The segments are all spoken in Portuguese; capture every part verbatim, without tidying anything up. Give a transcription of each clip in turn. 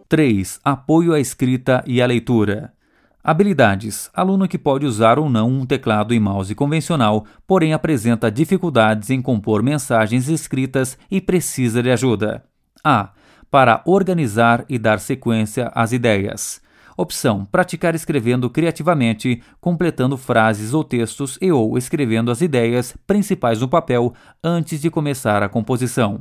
três. Apoio à escrita e à leitura. Habilidades. Aluno que pode usar ou não um teclado e mouse convencional, porém apresenta dificuldades em compor mensagens escritas e precisa de ajuda. A. Para organizar e dar sequência às ideias. Opção: praticar escrevendo criativamente, completando frases ou textos e ou escrevendo as ideias principais no papel antes de começar a composição.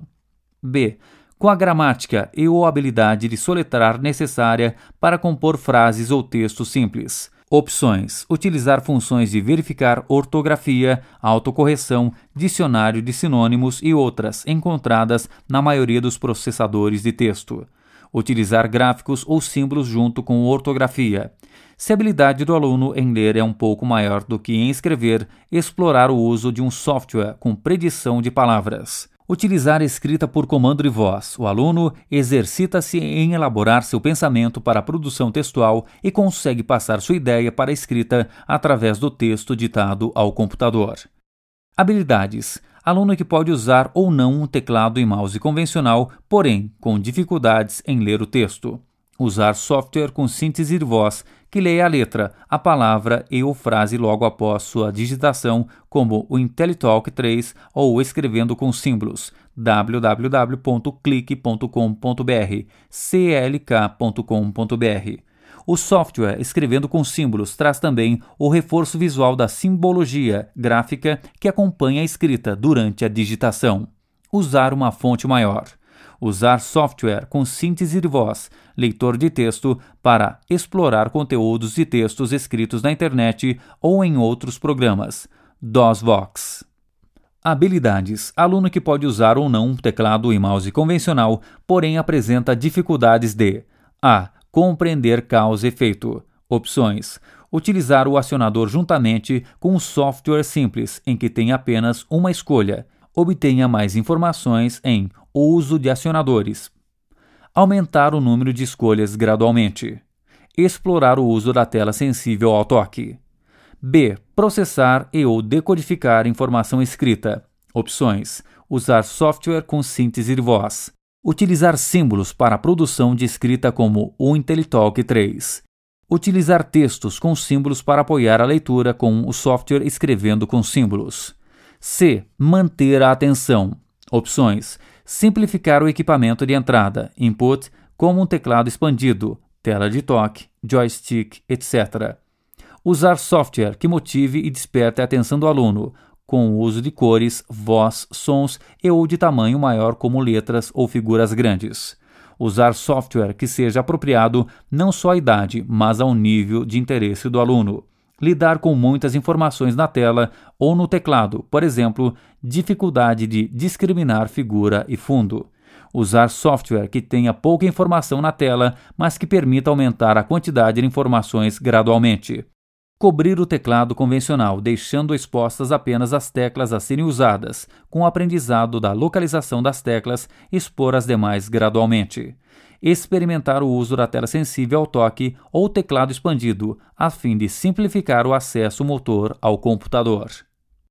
B. Com a gramática e ou habilidade de soletrar necessária para compor frases ou textos simples. Opções: utilizar funções de verificar ortografia, autocorreção, dicionário de sinônimos e outras encontradas na maioria dos processadores de texto. Utilizar gráficos ou símbolos junto com ortografia. Se a habilidade do aluno em ler é um pouco maior do que em escrever, explorar o uso de um software com predição de palavras. Utilizar escrita por comando de voz. O aluno exercita-se em elaborar seu pensamento para a produção textual e consegue passar sua ideia para a escrita através do texto ditado ao computador. Habilidades. Aluno que pode usar ou não um teclado e mouse convencional, porém com dificuldades em ler o texto. Usar software com síntese de voz, que leia a letra, a palavra e ou frase logo após sua digitação, como o IntelliTalk três ou escrevendo com símbolos, w w w ponto clique ponto com ponto b r, c l k ponto com ponto b r. O software escrevendo com símbolos traz também o reforço visual da simbologia gráfica que acompanha a escrita durante a digitação. Usar uma fonte maior. Usar software com síntese de voz, leitor de texto, para explorar conteúdos de textos escritos na internet ou em outros programas. DOSVox. Habilidades. Aluno que pode usar ou não um teclado e mouse convencional, porém apresenta dificuldades de A. Compreender causa e efeito. Opções: utilizar o acionador juntamente com um software simples, em que tem apenas uma escolha. Obtenha mais informações em uso de acionadores. Aumentar o número de escolhas gradualmente. Explorar o uso da tela sensível ao toque. B. Processar e ou decodificar informação escrita. Opções: usar software com síntese de voz. Utilizar símbolos para a produção de escrita como o IntelliTalk três. Utilizar textos com símbolos para apoiar a leitura com o software escrevendo com símbolos. C. Manter a atenção. Opções: simplificar o equipamento de entrada, input, como um teclado expandido, tela de toque, joystick, etcétera. Usar software que motive e desperte a atenção do aluno, com o uso de cores, voz, sons e ou de tamanho maior como letras ou figuras grandes. Usar software que seja apropriado não só à idade, mas ao nível de interesse do aluno. Lidar com muitas informações na tela ou no teclado, por exemplo, dificuldade de discriminar figura e fundo. Usar software que tenha pouca informação na tela, mas que permita aumentar a quantidade de informações gradualmente. Cobrir o teclado convencional, deixando expostas apenas as teclas a serem usadas, com o aprendizado da localização das teclas, expor as demais gradualmente. Experimentar o uso da tela sensível ao toque ou teclado expandido, a fim de simplificar o acesso motor ao computador.